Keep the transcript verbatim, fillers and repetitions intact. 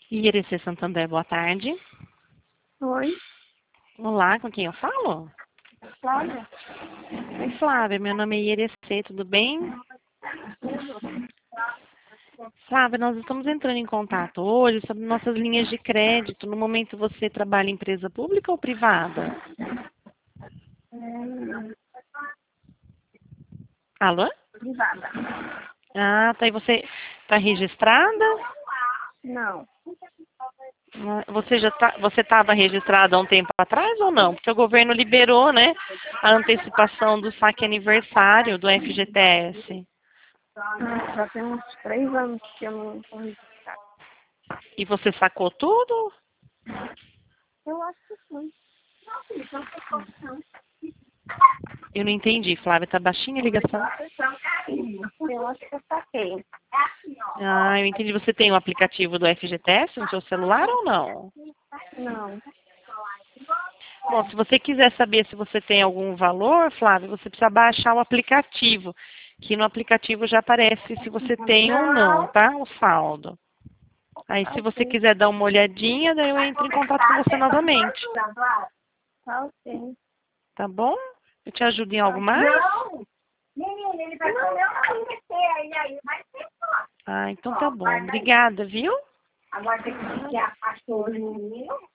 Irecê Santander, boa tarde. Oi, Olá, com quem eu falo? Flávia? Oi, Flávia, meu nome é Irecê, tudo bem? Flávia, nós estamos entrando em contato hoje sobre nossas linhas de crédito. No momento você trabalha em empresa pública ou privada? Hum, Alô? privada. Ah, tá. E você está registrada? Não, Ah, Você já tá, você estava registrada há um tempo atrás ou não? Porque o governo liberou, né, a antecipação do saque aniversário do F G T S. ah, já tem uns três anos que eu não estou registrada. E você sacou tudo? Eu acho que sim. Eu não entendi, Flávia. Tá baixinha a ligação? Eu acho que eu saquei. Ah, eu entendi. Você tem o aplicativo do F G T S no seu celular ou não? Não. Bom, se você quiser saber se você tem algum valor, Flávia, você precisa baixar o aplicativo, que no aplicativo já aparece se você tem ou não, tá? O saldo. Aí, se você Ok. quiser dar uma olhadinha, daí eu entro em contato com você novamente, Tá ok. tá bom? Eu te ajudo em algo mais? Não! Menino, ele vai comer o que aí, aí vai ser só. Ah, então tá bom. Obrigada, viu? Agora tem que ficar a pastor, menino.